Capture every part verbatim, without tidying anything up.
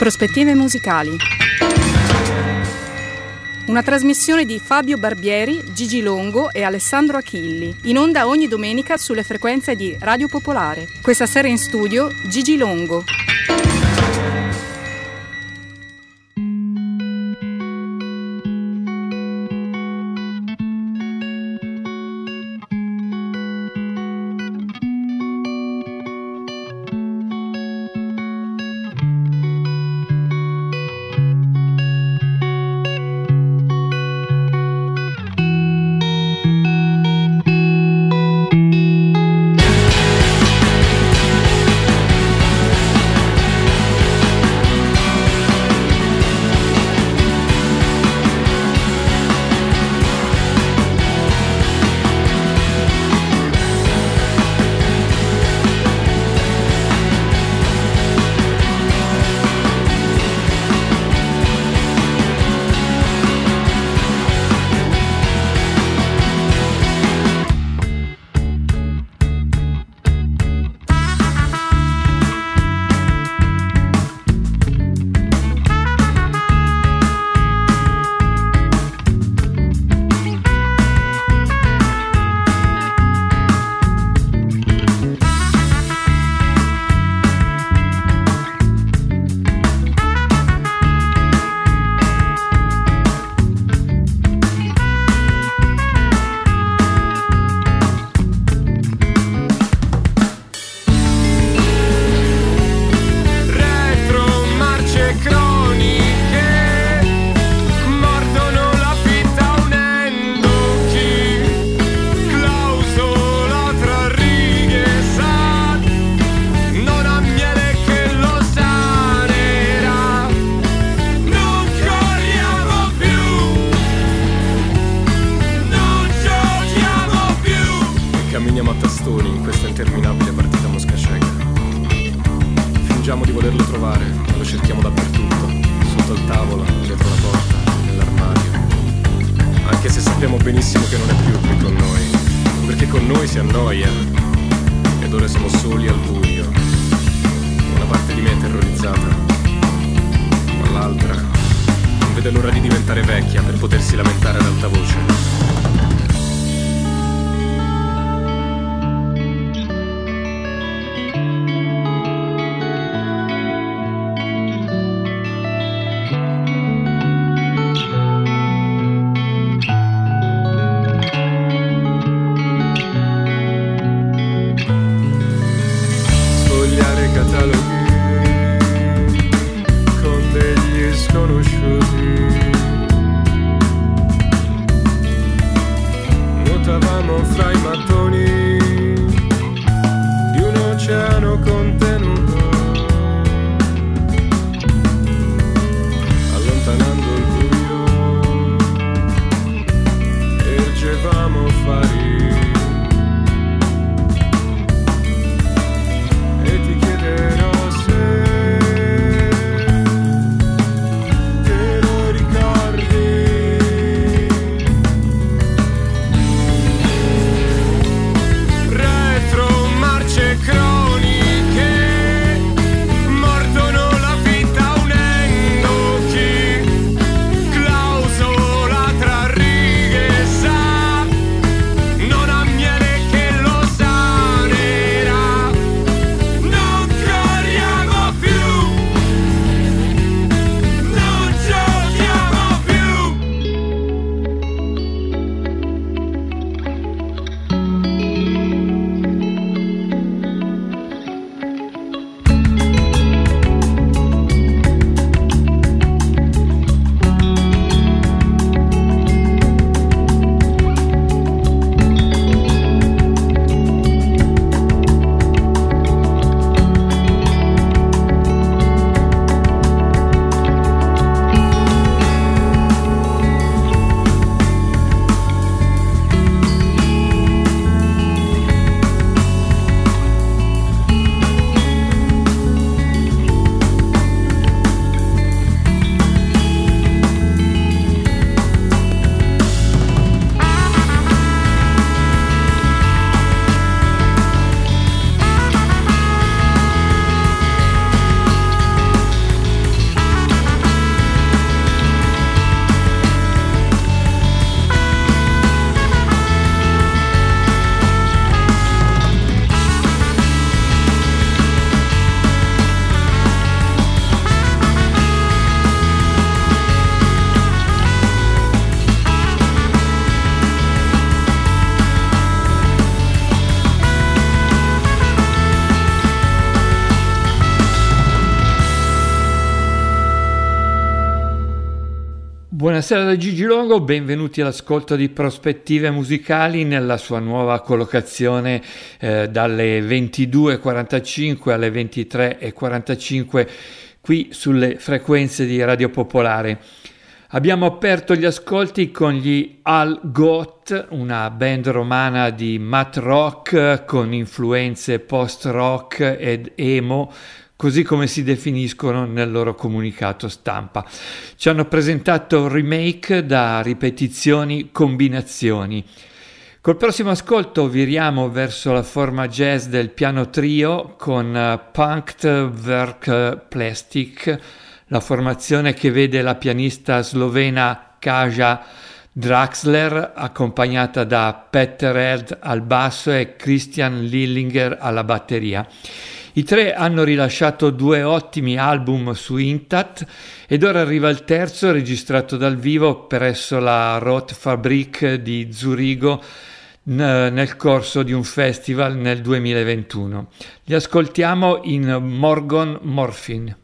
Prospettive musicali. Una trasmissione di Fabio Barbieri, Gigi Longo e Alessandro Achilli, in onda ogni domenica sulle frequenze di Radio Popolare. Questa sera in studio Gigi Longo. E ti chiederò Buonasera da Gigi Longo, benvenuti all'ascolto di Prospettive Musicali nella sua nuova collocazione eh, dalle ventidue e quarantacinque alle ventitré e quarantacinque qui sulle frequenze di Radio Popolare. Abbiamo aperto gli ascolti con gli Al Goth, una band romana di math rock con influenze post-rock ed emo, così come si definiscono nel loro comunicato stampa. Ci hanno presentato remake da ripetizioni, combinazioni. Col prossimo ascolto viriamo verso la forma jazz del piano trio con Punktwerk Plastic, la formazione che vede la pianista slovena Kaja Draxler accompagnata da Peter Erd al basso e Christian Lillinger alla batteria. I tre hanno rilasciato due ottimi album su Intat ed ora arriva il terzo registrato dal vivo presso la Rotfabrik di Zurigo n- nel corso di un festival nel duemilaventuno. Li ascoltiamo in Morgon Morphin.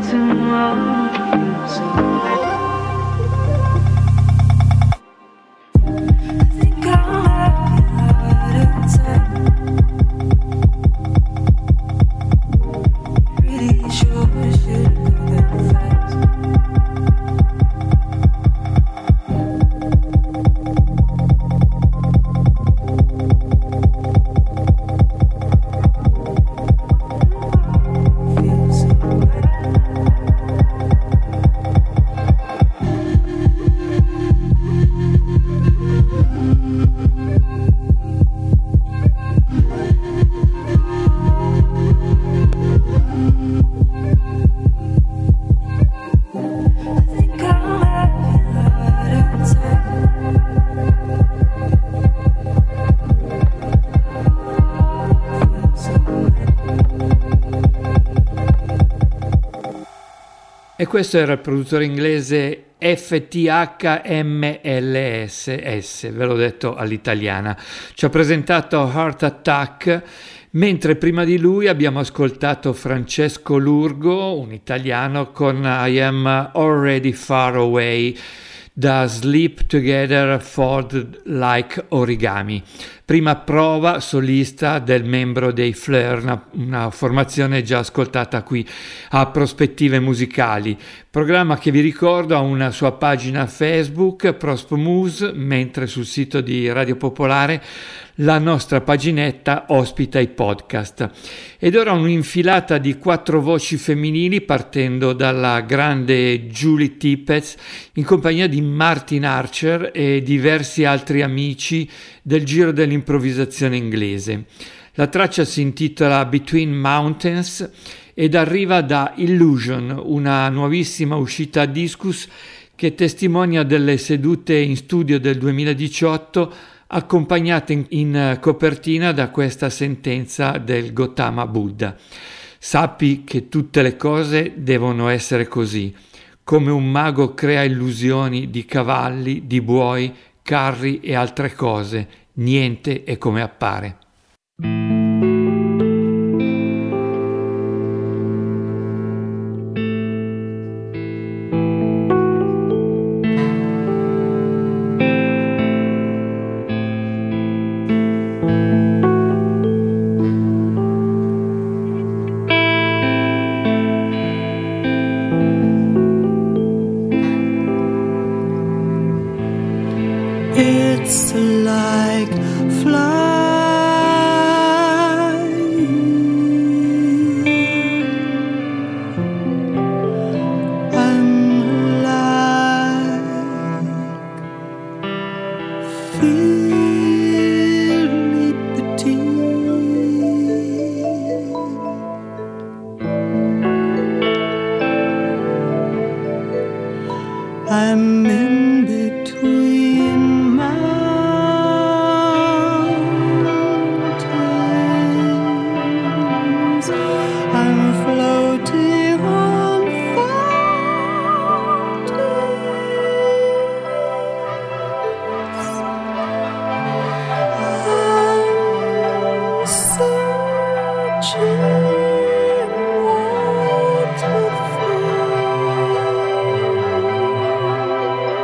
E questo era il produttore inglese F T H M L S S, ve l'ho detto all'italiana. Ci ha presentato Heart Attack, mentre prima di lui abbiamo ascoltato Francesco Lurgo, un italiano, con I Am Already Far Away, da Sleep Together Fold Like Origami, prima prova solista del membro dei Fleur, una, una formazione già ascoltata qui a Prospettive Musicali, programma che vi ricordo ha una sua pagina Facebook, Prospomuse, mentre sul sito di Radio Popolare la nostra paginetta ospita i podcast. Ed ora un'infilata di quattro voci femminili, partendo dalla grande Julie Tippett in compagnia di Martin Archer e diversi altri amici del giro dell'improvvisazione inglese. La traccia si intitola Between Mountains ed arriva da Illusion, una nuovissima uscita a Discus che testimonia delle sedute in studio del duemiladiciotto, accompagnate in, in copertina da questa sentenza del Gautama Buddha. Sappi che tutte le cose devono essere così. Come un mago crea illusioni di cavalli, di buoi, carri e altre cose, niente è come appare. It's like flying. I'm like Philippine. I'm in between mountains. I'm floating on fountains. I'm searching what to find.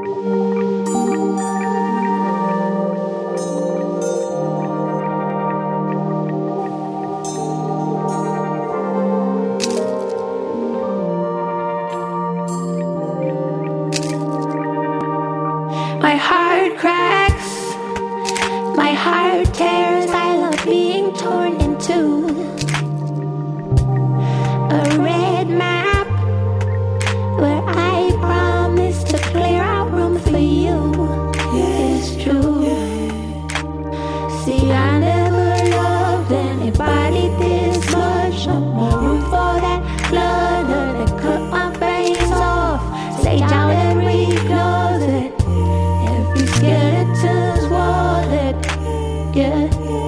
My heart cracks, my heart tears. I love being torn in two. A red map where I promise to clear out room for you. It's true. See, I never loved anybody this much. No more room for that clutter that cut my face off. Stay down every closet, every skeleton's wallet. Yeah.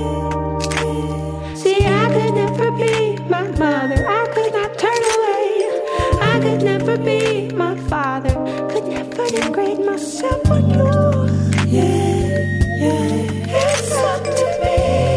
See, I could never be my mother. I could not turn away. I could never be my father. Could never degrade myself for you. Yeah, yeah. It's up to me.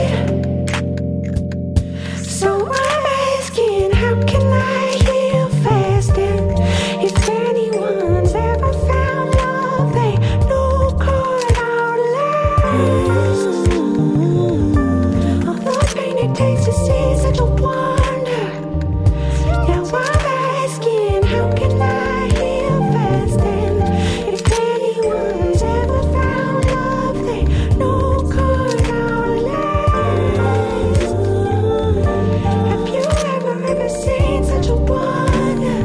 So I'm asking, how can I heal fast? And if anyone's ever found love, they know could outlast. Although pain it takes to see such a wonder. Yeah, I'm asking, how can I heal fast? And if anyone's ever found love, they know could outlast. Have you ever, ever seen such a wonder?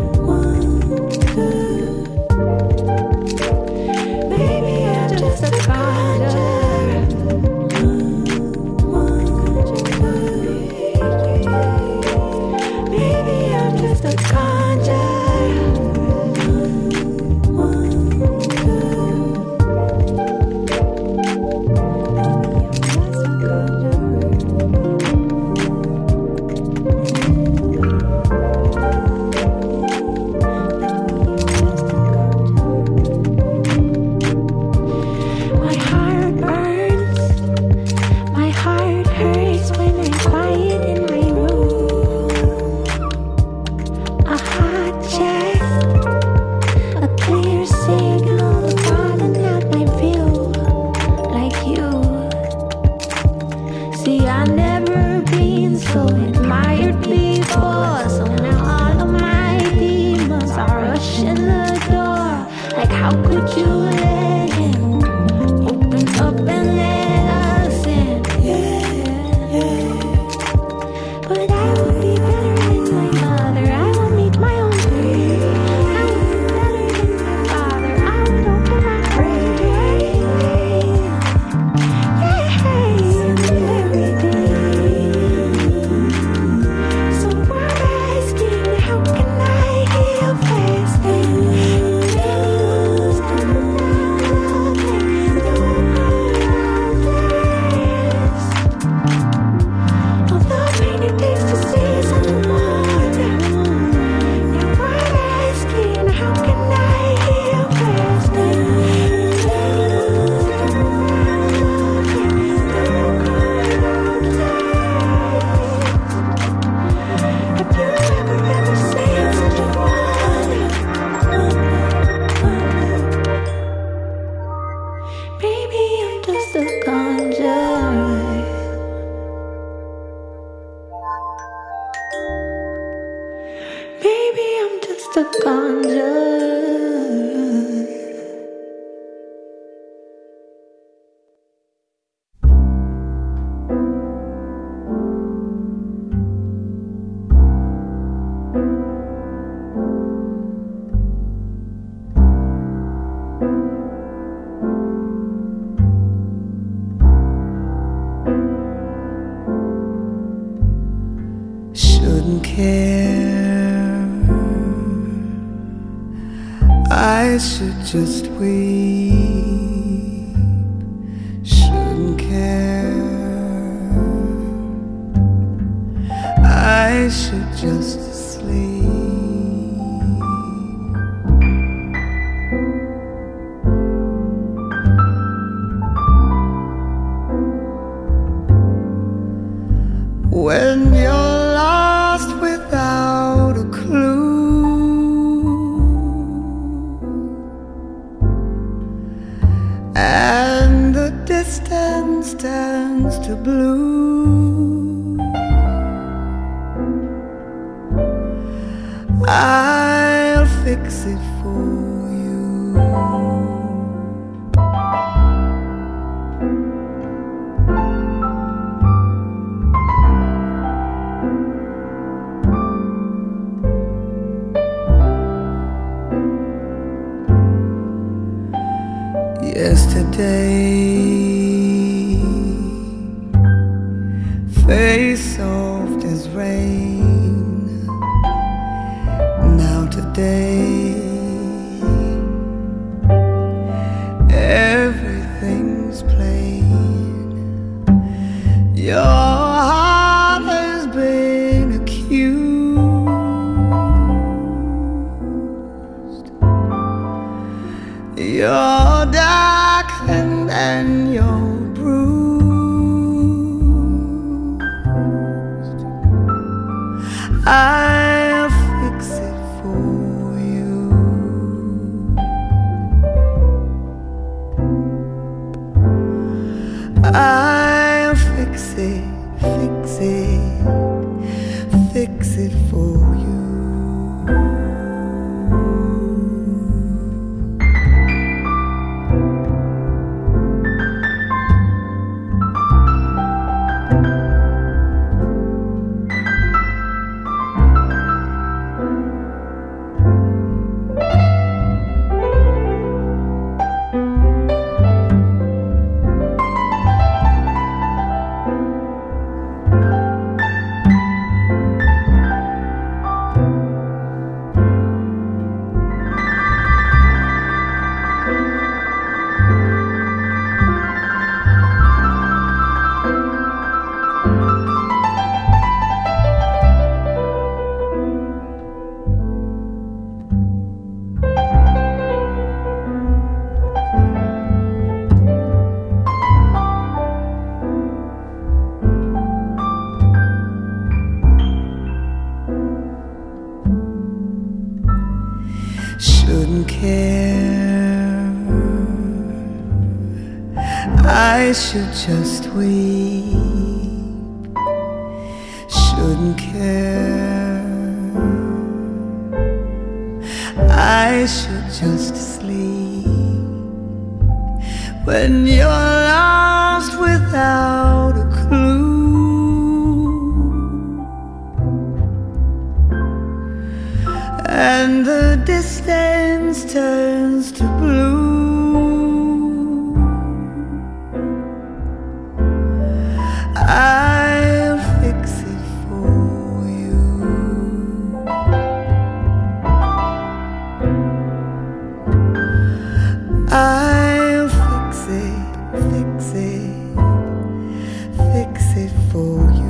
Maybe I'm just a conjurer. Maybe I'm just a conjurer. My heart burns, my heart hurts when I'm quiet in my room. A hot chest, a clear signal, broaden out my view, like you. See, I've never been so admired before, so now all of my demons are rushing the door. Like, how could you let him open up and let us in? But I would be better than my mother. I will meet my own dream. I would be better than my father. I would open my brain to anything. Yeah, everything. So I'm asking, how can I heal fast? Anyone's ever found love, they know outlast. Although pain it takes to see such a wonder. Now I'm asking, how can I heal fast? Anyone's ever found love, they know outlast. Have you ever, ever seen such a wonder? Maybe I'm just a conjurer. Maybe I'm just a conjurer. Shouldn't care. I should just weep. Shouldn't care. I should just sleep. When you're lost without a clue, and the distance turns to blue. I'll fix it for you. Yesterday, face soft as rain. Now today, everything's plain. Your heart has been accused. You're darkened and you're bruised. I'll fix it for you. I'll fix it, fix it, fix it for you. Shouldn't care, I should just weep. Shouldn't care, I should just sleep. When you're lost without a clue, and the distance turns to blue, I'll fix it for you. I'll fix it, fix it, fix it for you.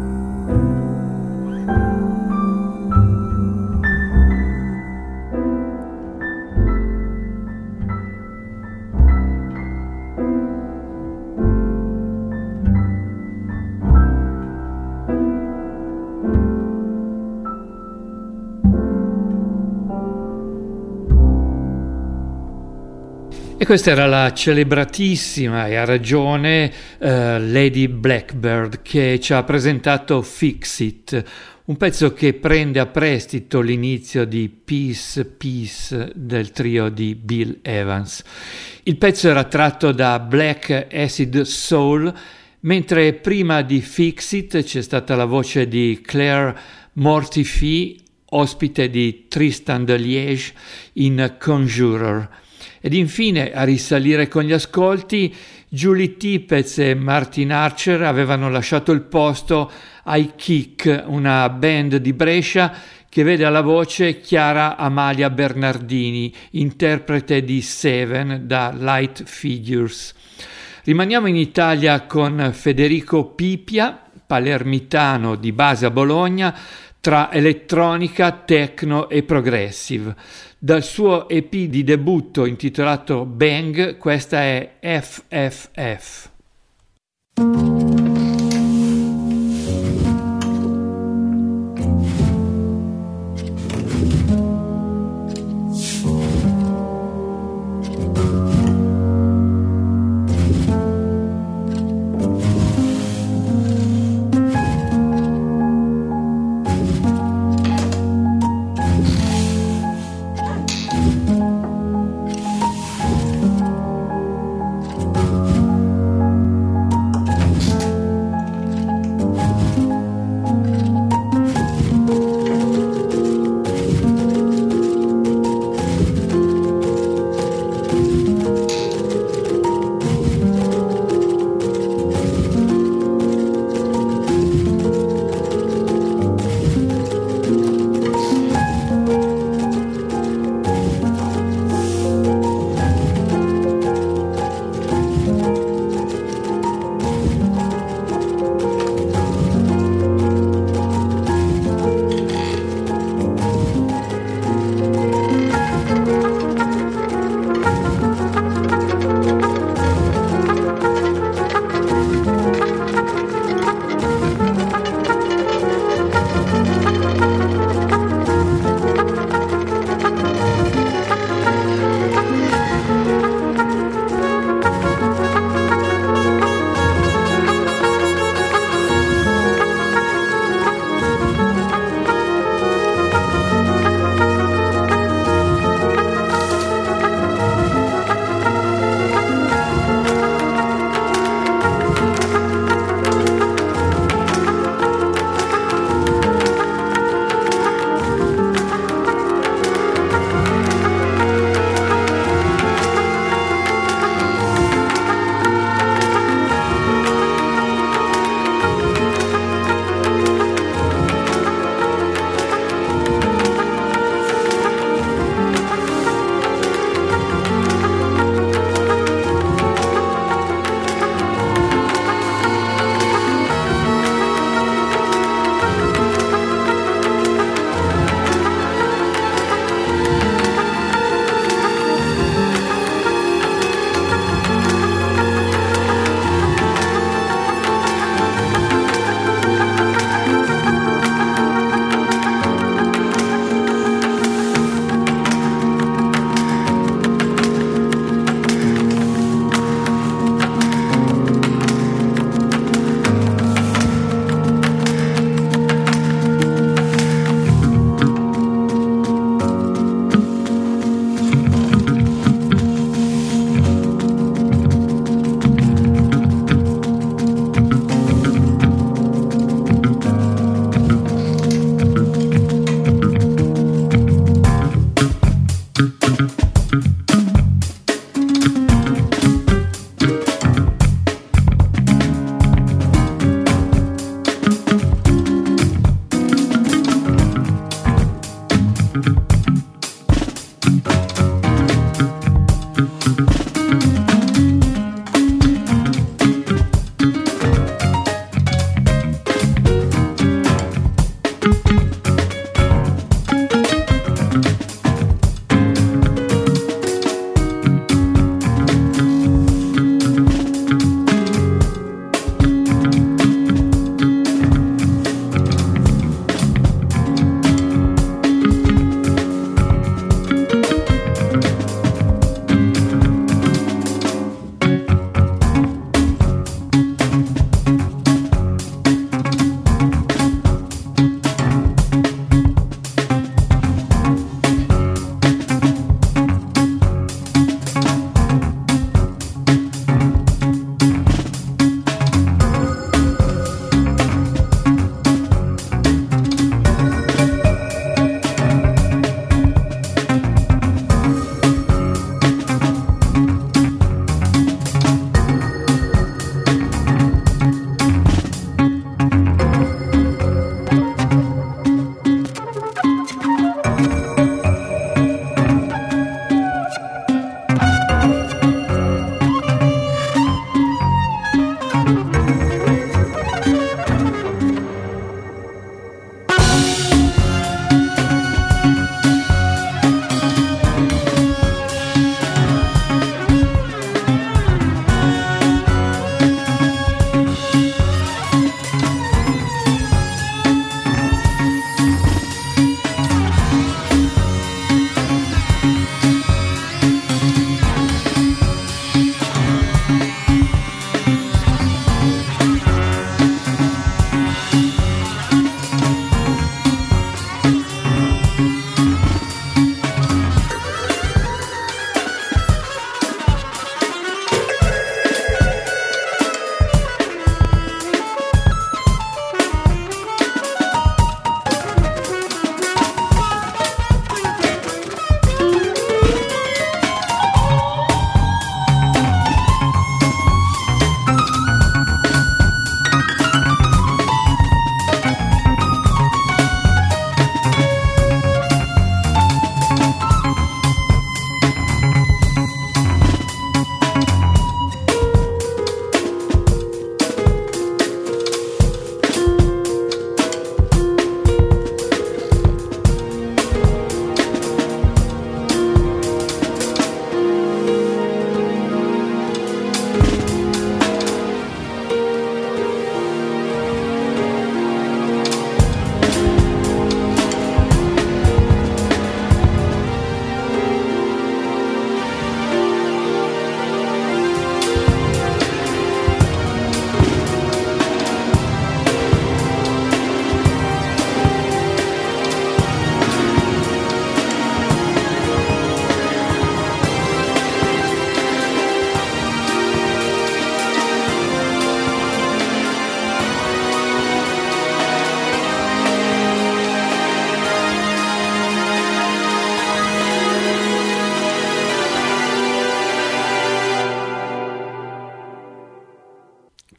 E questa era la celebratissima, e ha ragione, uh, Lady Blackbird, che ci ha presentato Fix It, un pezzo che prende a prestito l'inizio di Peace, Peace del trio di Bill Evans. Il pezzo era tratto da Black Acid Soul, mentre prima di Fix It c'è stata la voce di Claire Mortifee, ospite di Tristan de Liège in Conjurer. Ed infine, a risalire con gli ascolti, Julie Tippett e Martin Archer avevano lasciato il posto ai Kick, una band di Brescia che vede alla voce Chiara Amalia Bernardini, interprete di Seven da Light Figures. Rimaniamo in Italia con Federico Pipia, palermitano di base a Bologna, tra elettronica, techno e progressive. Dal suo E P di debutto intitolato Bang, questa è F F F.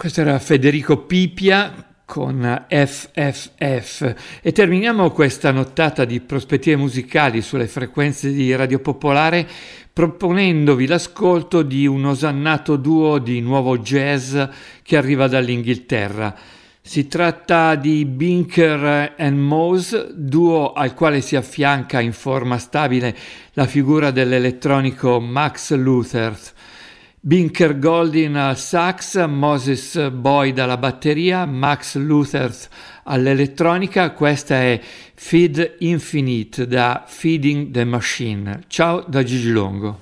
Questo era Federico Pipia con F F F e terminiamo questa nottata di prospettive musicali sulle frequenze di Radio Popolare proponendovi l'ascolto di un osannato duo di nuovo jazz che arriva dall'Inghilterra. Si tratta di Binker and Mose, duo al quale si affianca in forma stabile la figura dell'elettronico Max Luther. Binker Goldin al sax, Moses Boyd alla batteria, Max Luther all'elettronica. Questa è Feed Infinite da Feeding the Machine. Ciao da Gigi Longo.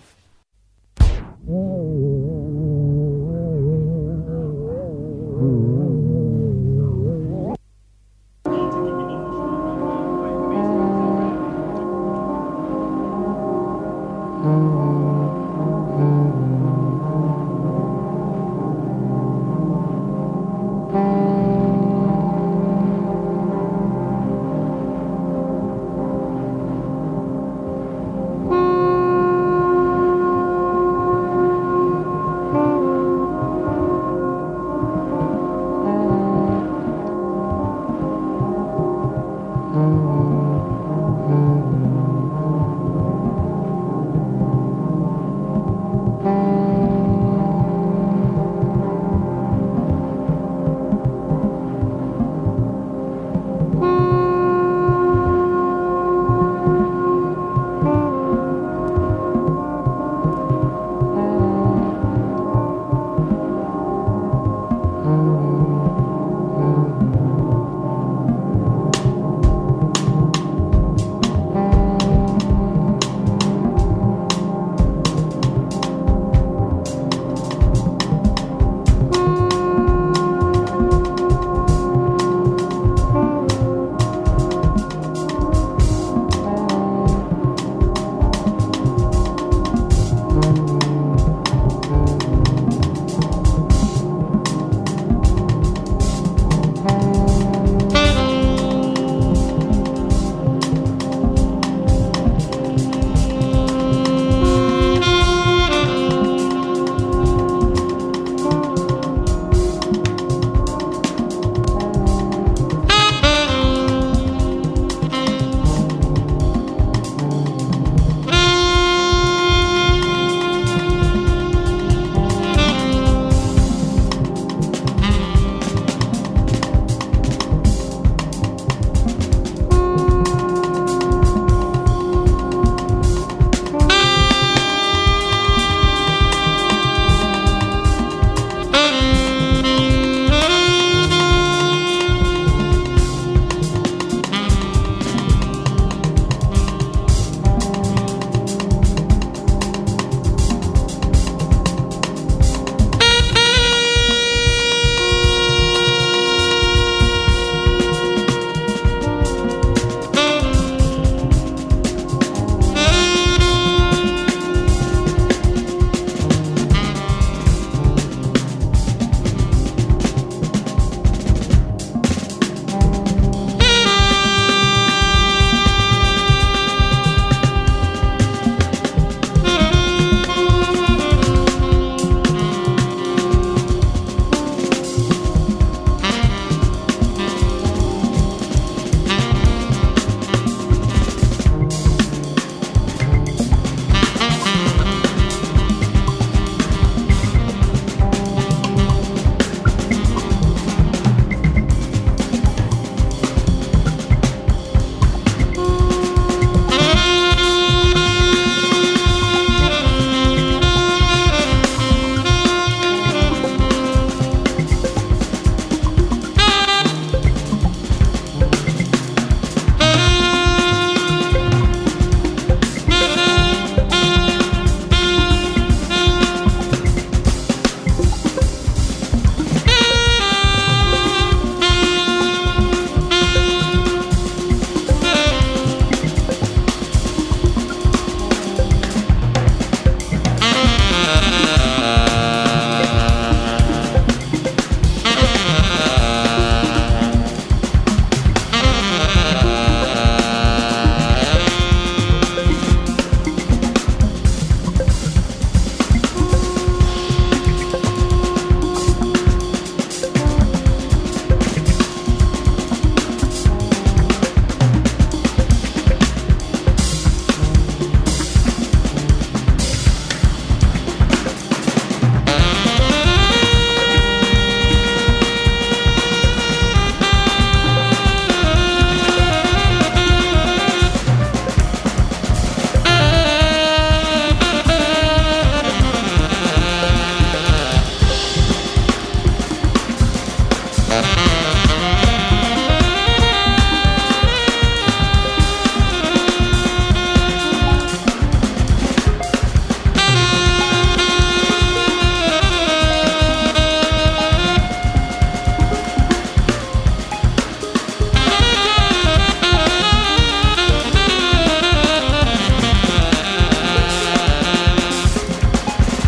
Thank you.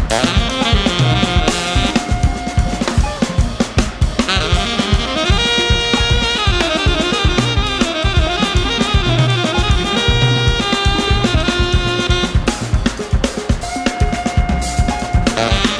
Uh.